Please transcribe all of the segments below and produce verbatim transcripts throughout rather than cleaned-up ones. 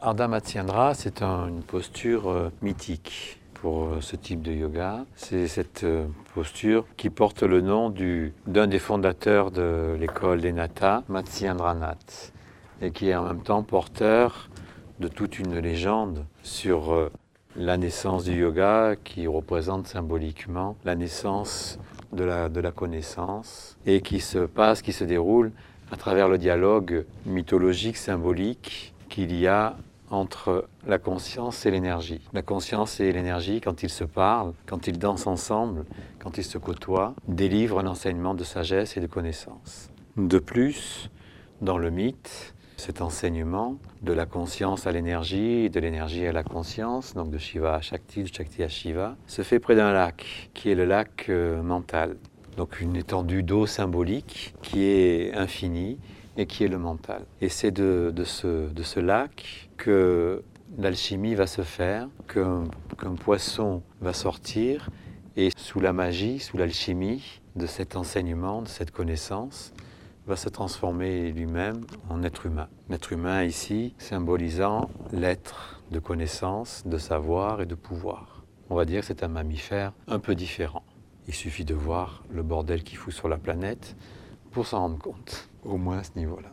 Ardha Matsyendrah, c'est un, une posture euh, mythique pour euh, ce type de yoga. C'est cette euh, posture qui porte le nom du, d'un des fondateurs de l'école d'Enatha, Matsyendranath, et qui est en même temps porteur de toute une légende sur euh, la naissance du yoga, qui représente symboliquement la naissance de la, de la connaissance, et qui se passe, qui se déroule à travers le dialogue mythologique, symbolique qu'il y a entre la conscience et l'énergie. La conscience et l'énergie, quand ils se parlent, quand ils dansent ensemble, quand ils se côtoient, délivrent un enseignement de sagesse et de connaissance. De plus, dans le mythe, cet enseignement de la conscience à l'énergie, de l'énergie à la conscience, donc de Shiva à Shakti, de Shakti à Shiva, se fait près d'un lac, qui est le lac euh, mental. Donc une étendue d'eau symbolique qui est infinie et qui est le mental. Et c'est de, de, ce, de ce lac que l'alchimie va se faire, qu'un, qu'un poisson va sortir, et sous la magie, sous l'alchimie de cet enseignement, de cette connaissance, va se transformer lui-même en être humain. L'être humain ici symbolisant l'être de connaissance, de savoir et de pouvoir. On va dire que c'est un mammifère un peu différent. Il suffit de voir le bordel qu'il fout sur la planète pour s'en rendre compte, au moins à ce niveau-là.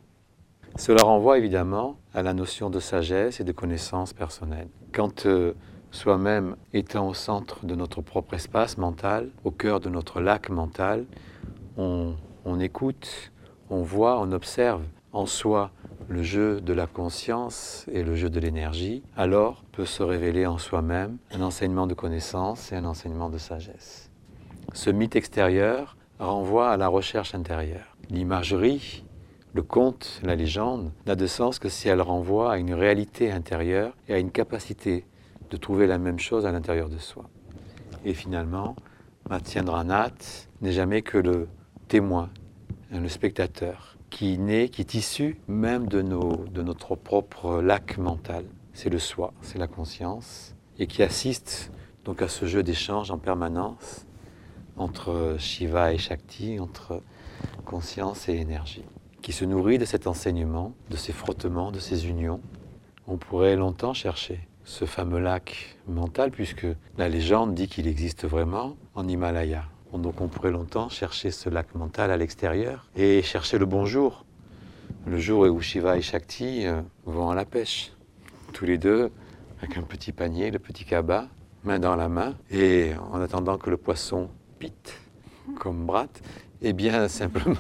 Cela renvoie évidemment à la notion de sagesse et de connaissance personnelle. Quand euh, soi-même étant au centre de notre propre espace mental, au cœur de notre lac mental, on, on écoute, on voit, on observe en soi le jeu de la conscience et le jeu de l'énergie, alors peut se révéler en soi-même un enseignement de connaissance et un enseignement de sagesse. Ce mythe extérieur renvoie à la recherche intérieure. L'imagerie, le conte, la légende, n'a de sens que si elle renvoie à une réalité intérieure et à une capacité de trouver la même chose à l'intérieur de soi. Et finalement, Matsyendranath n'est jamais que le témoin, le spectateur, qui naît, qui est issu même de, nos, de notre propre lac mental. C'est le soi, c'est la conscience, et qui assiste donc à ce jeu d'échange en permanence entre Shiva et Shakti, entre conscience et énergie, qui se nourrit de cet enseignement, de ces frottements, de ces unions. On pourrait longtemps chercher ce fameux lac mental, puisque la légende dit qu'il existe vraiment en Himalaya. Donc on pourrait longtemps chercher ce lac mental à l'extérieur et chercher le bon jour, le jour où Shiva et Shakti vont à la pêche, tous les deux avec un petit panier, le petit kaba, main dans la main, et en attendant que le poisson pite, comme Brat, eh bien simplement,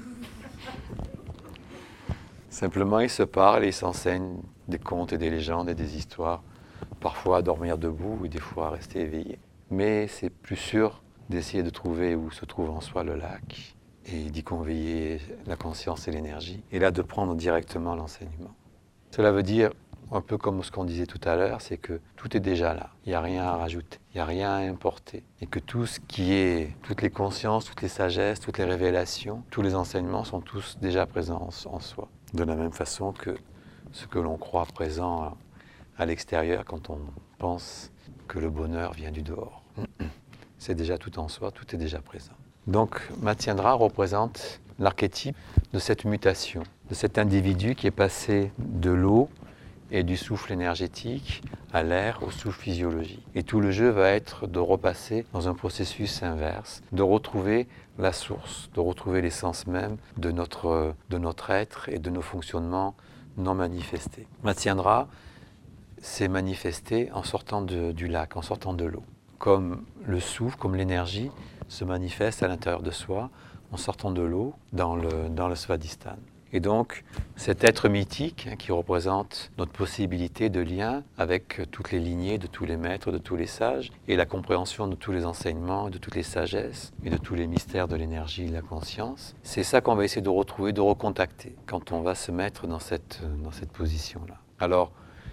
simplement ils se parlent et ils s'enseignent des contes et des légendes et des histoires, parfois à dormir debout et des fois à rester éveillé. Mais c'est plus sûr d'essayer de trouver où se trouve en soi le lac et d'y conveiller la conscience et l'énergie, et là de prendre directement l'enseignement. Cela veut dire, un peu comme ce qu'on disait tout à l'heure, c'est que tout est déjà là, il n'y a rien à rajouter, il n'y a rien à importer, et que tout ce qui est, toutes les consciences, toutes les sagesses, toutes les révélations, tous les enseignements sont tous déjà présents en, en soi, de la même façon que ce que l'on croit présent à, à l'extérieur quand on pense que le bonheur vient du dehors. C'est déjà tout en soi, tout est déjà présent. Donc Matsyendrah représente l'archétype de cette mutation, de cet individu qui est passé de l'eau et du souffle énergétique à l'air, au souffle physiologique. Et tout le jeu va être de repasser dans un processus inverse, de retrouver la source, de retrouver l'essence même de notre, de notre être et de nos fonctionnements non manifestés. Matsyendrah s'est manifesté en sortant de, du lac, en sortant de l'eau. Comme le souffle, comme l'énergie se manifeste à l'intérieur de soi en sortant de l'eau dans le, dans le Svadhisthana. Et donc, cet être mythique hein, qui représente notre possibilité de lien avec toutes les lignées de tous les maîtres, de tous les sages, et la compréhension de tous les enseignements, de toutes les sagesses, et de tous les mystères de l'énergie et de la conscience, c'est ça qu'on va essayer de retrouver, de recontacter, quand on va se mettre dans cette, dans cette position-là. Alors,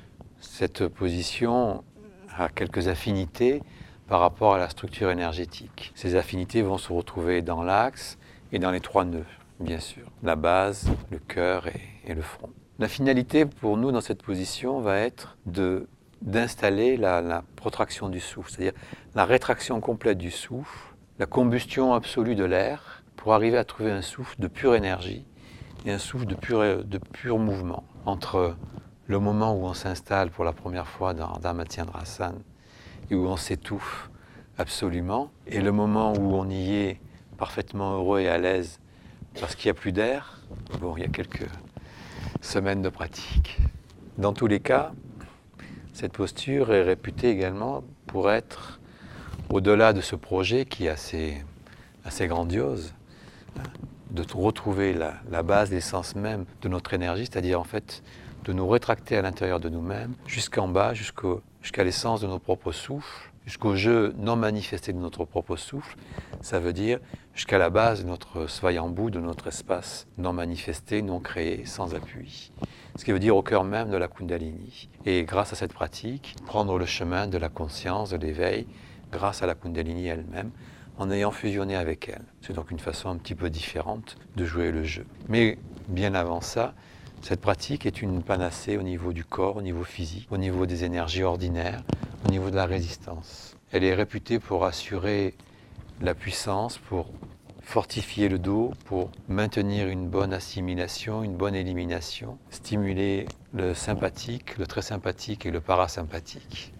cette position a quelques affinités par rapport à la structure énergétique. Ces affinités vont se retrouver dans l'axe et dans les trois nœuds, bien sûr. La base, le cœur et, et le front. La finalité pour nous dans cette position va être de, d'installer la, la protraction du souffle, c'est-à-dire la rétraction complète du souffle, la combustion absolue de l'air, pour arriver à trouver un souffle de pure énergie et un souffle de pur, de pur mouvement entre le moment où on s'installe pour la première fois dans Dharma-Tiendrasana et où on s'étouffe absolument, et le moment où on y est parfaitement heureux et à l'aise parce qu'il n'y a plus d'air, bon, il y a quelques semaines de pratique. Dans tous les cas, cette posture est réputée également pour être, au-delà de ce projet qui est assez, assez grandiose, de retrouver la, la base, l'essence même de notre énergie, c'est-à-dire en fait de nous rétracter à l'intérieur de nous-mêmes, jusqu'en bas, jusqu'au, jusqu'à l'essence de nos propres souffles, jusqu'au jeu non manifesté de notre propre souffle, ça veut dire jusqu'à la base de notre svayambhu, de notre espace non manifesté, non créé, sans appui. Ce qui veut dire au cœur même de la Kundalini. Et grâce à cette pratique, prendre le chemin de la conscience, de l'éveil, grâce à la Kundalini elle-même, en ayant fusionné avec elle. C'est donc une façon un petit peu différente de jouer le jeu. Mais bien avant ça, cette pratique est une panacée au niveau du corps, au niveau physique, au niveau des énergies ordinaires, au niveau de la résistance. Elle est réputée pour assurer la puissance, pour fortifier le dos, pour maintenir une bonne assimilation, une bonne élimination, stimuler le sympathique, le très sympathique et le parasympathique.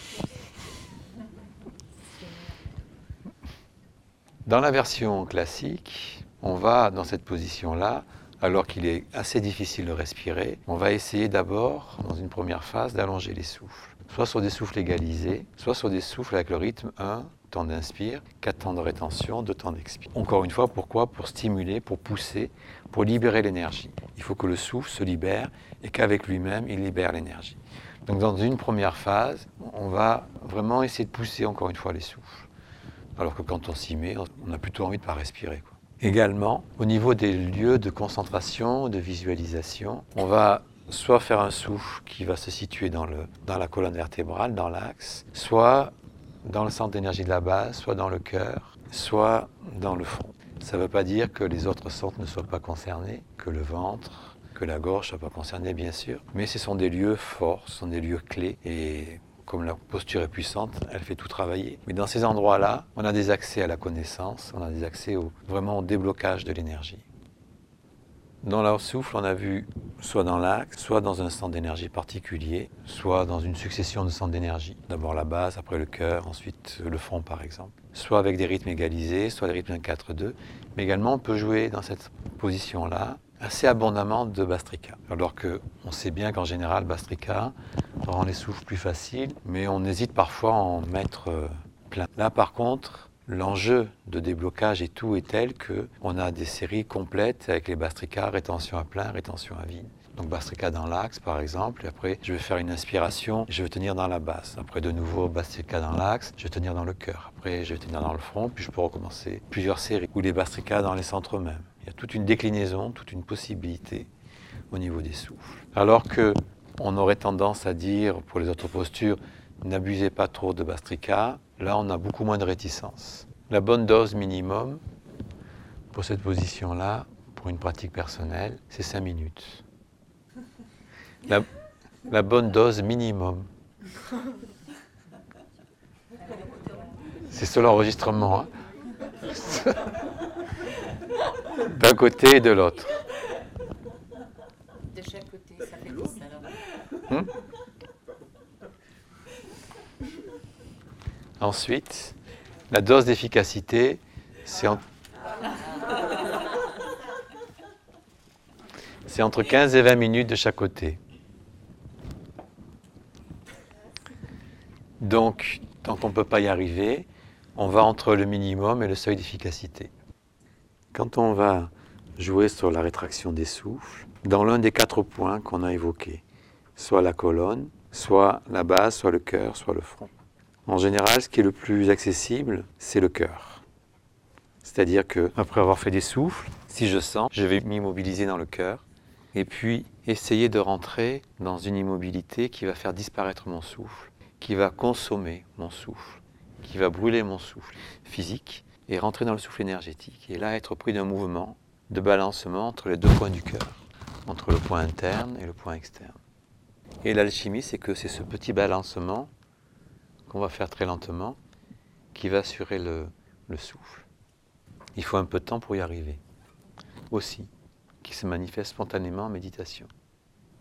Dans la version classique, on va dans cette position-là, alors qu'il est assez difficile de respirer, on va essayer d'abord, dans une première phase, d'allonger les souffles. Soit sur des souffles égalisés, soit sur des souffles avec le rythme un temps d'inspire, quatre temps de rétention, deux temps d'expire. Encore une fois, pourquoi ? Pour stimuler, pour pousser, pour libérer l'énergie. Il faut que le souffle se libère et qu'avec lui-même, il libère l'énergie. Donc dans une première phase, on va vraiment essayer de pousser encore une fois les souffles. Alors que quand on s'y met, on a plutôt envie de ne pas respirer, quoi. Également, au niveau des lieux de concentration, de visualisation, on va soit faire un souffle qui va se situer dans, le, dans la colonne vertébrale, dans l'axe, soit dans le centre d'énergie de la base, soit dans le cœur, soit dans le front. Ça ne veut pas dire que les autres centres ne soient pas concernés, que le ventre, que la gorge ne soit pas concernée, bien sûr, mais ce sont des lieux forts, ce sont des lieux clés, et comme la posture est puissante, elle fait tout travailler. Mais dans ces endroits-là, on a des accès à la connaissance, on a des accès au, vraiment au déblocage de l'énergie. Dans le souffle, on a vu soit dans l'axe, soit dans un centre d'énergie particulier, soit dans une succession de centres d'énergie. D'abord la base, après le cœur, ensuite le front par exemple. Soit avec des rythmes égalisés, soit des rythmes un quatre deux. Mais également, on peut jouer dans cette position-là assez abondamment de Bhastrika. Alors qu'on sait bien qu'en général, Bhastrika rend les souffles plus faciles, mais on hésite parfois à en mettre plein. Là par contre, l'enjeu de déblocage et tout est tel qu'on a des séries complètes avec les Bhastrika, rétention à plein, rétention à vide. Donc Bhastrika dans l'axe par exemple, et après je vais faire une inspiration, je vais tenir dans la base. Après de nouveau Bhastrika dans l'axe, je vais tenir dans le cœur. Après je vais tenir dans le front, puis je peux recommencer plusieurs séries. Ou les Bhastrika dans les centres mêmes. Il y a toute une déclinaison, toute une possibilité au niveau des souffles. Alors qu'on aurait tendance à dire pour les autres postures, n'abusez pas trop de Bhastrika, là on a beaucoup moins de réticence. La bonne dose minimum pour cette position-là, pour une pratique personnelle, c'est cinq minutes. La, la bonne dose minimum. C'est sur l'enregistrement. Hein. D'un côté et de l'autre. De chaque côté, ça fait dix alors. Hmm? Ensuite, la dose d'efficacité, c'est en... c'est entre quinze et vingt minutes de chaque côté. Donc, tant qu'on ne peut pas y arriver, on va entre le minimum et le seuil d'efficacité. Quand on va jouer sur la rétraction des souffles, dans l'un des quatre points qu'on a évoqués, soit la colonne, soit la base, soit le cœur, soit le front. En général, ce qui est le plus accessible, c'est le cœur. C'est-à-dire qu'après avoir fait des souffles, si je sens, je vais m'immobiliser dans le cœur et puis essayer de rentrer dans une immobilité qui va faire disparaître mon souffle, qui va consommer mon souffle, qui va brûler mon souffle physique et rentrer dans le souffle énergétique. Et là, être pris d'un mouvement de balancement entre les deux points du cœur, entre le point interne et le point externe. Et l'alchimie, c'est que c'est ce petit balancement qu'on va faire très lentement qui va assurer le, le souffle. Il faut un peu de temps pour y arriver. Aussi, qui se manifeste spontanément en méditation.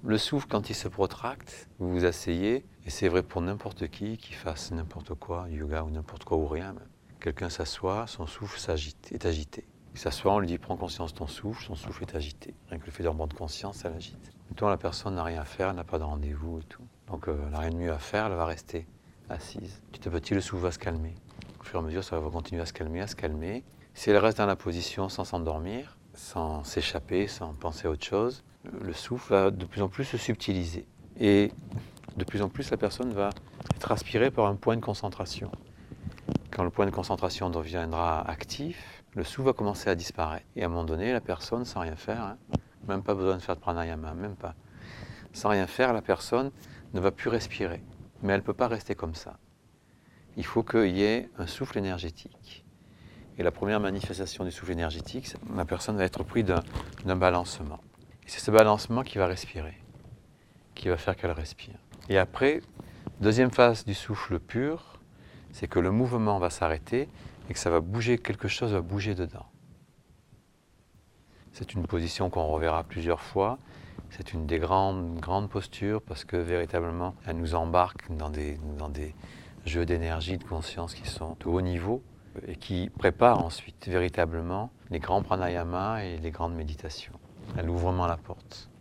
Le souffle, quand il se protracte, vous vous asseyez, et c'est vrai pour n'importe qui, qui fasse n'importe quoi, yoga ou n'importe quoi ou rien. Quelqu'un s'assoit, son souffle s'agite, est agité. Il s'assoit, on lui dit prends conscience de ton souffle, son souffle est agité. Rien que le fait d'en prendre conscience, ça l'agite. Maintenant, la personne n'a rien à faire, elle n'a pas de rendez-vous et tout. Donc euh, elle n'a rien de mieux à faire, elle va rester assise. Petit à petit, le souffle va se calmer. Au fur et à mesure, ça va continuer à se calmer, à se calmer. Si elle reste dans la position sans s'endormir, sans s'échapper, sans penser à autre chose, le souffle va de plus en plus se subtiliser. Et de plus en plus, la personne va être aspirée par un point de concentration. Quand le point de concentration deviendra actif, le souffle va commencer à disparaître. Et à un moment donné, la personne, sans rien faire, hein, même pas besoin de faire de pranayama, même pas, sans rien faire, la personne ne va plus respirer. Mais elle ne peut pas rester comme ça. Il faut qu'il y ait un souffle énergétique. Et la première manifestation du souffle énergétique, c'est que la personne va être prise d'un, d'un balancement. Et c'est ce balancement qui va respirer, qui va faire qu'elle respire. Et après, deuxième phase du souffle pur, c'est que le mouvement va s'arrêter et que ça va bouger, quelque chose va bouger dedans. C'est une position qu'on reverra plusieurs fois. C'est une des grandes, grandes postures parce que véritablement, elle nous embarque dans des, dans des jeux d'énergie, de conscience qui sont de haut niveau et qui préparent ensuite véritablement les grands pranayamas et les grandes méditations. Elle ouvre vraiment la porte.